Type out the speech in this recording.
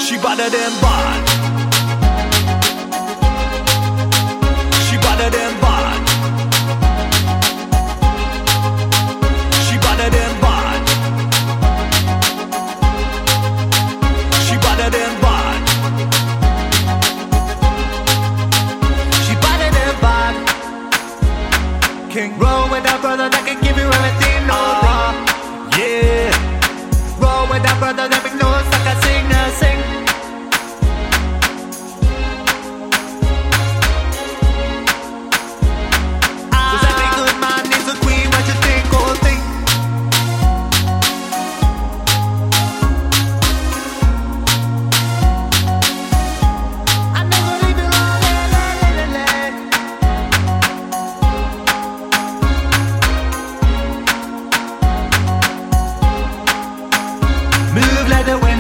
She better than bad. She better than bad. She better than bad. She better than bad. She better than bad. King roll with that brother that can give you everything, no bro. Yeah. Roll with that brother that make noise like I sing, I sing. Cause every good man needs a queen, what you think, oh think? I never leave you alone, move like the wind.